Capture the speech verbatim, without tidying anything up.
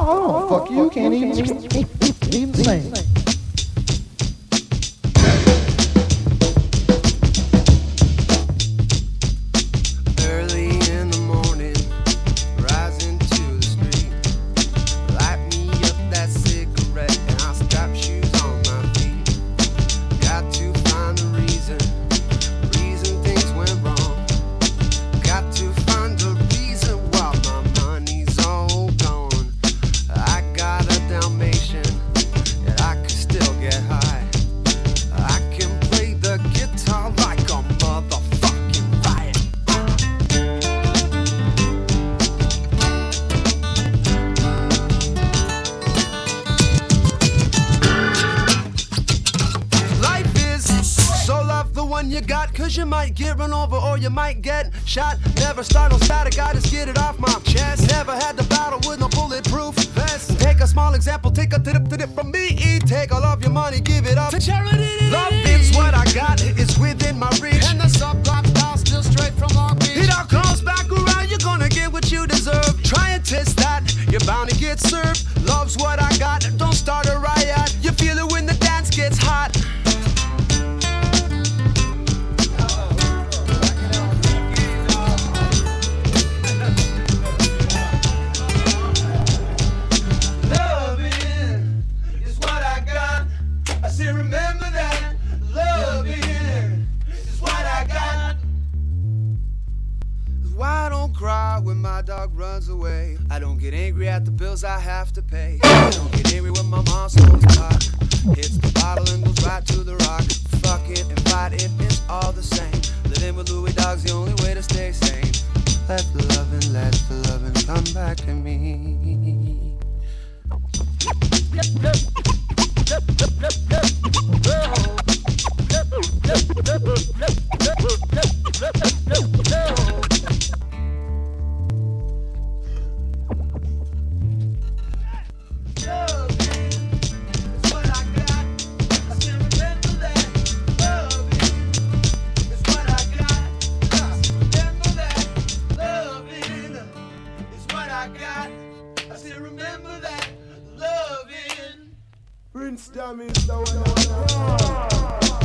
Oh, fuck you, can't even, even sing. You got, cause you might get run over or you might get shot. Never start no static, I just get it off my chest. Never had to battle with no bulletproof vest. Take a small example, take a tip to dip from me. Take all of your money, give it up to charity. Love is what I got, it's within my reach. And the subplot style still straight from Long Beach. It all comes back around, you're gonna get what you deserve. Try and test that, you're bound to get served. Love's what I got, don't start a riot. You feel it when the dance gets hot. Remember that loving is what I got. That's why I don't cry when my dog runs away. I don't get angry at the bills I have to pay. I don't get angry when my mom smokes pot, hits the bottle and goes right to the rock. Fucking and fighting, it's all the same. Living with Louis Dog's the only way to stay sane. Let the loving, let the loving come back to me. Prince Damn is the one.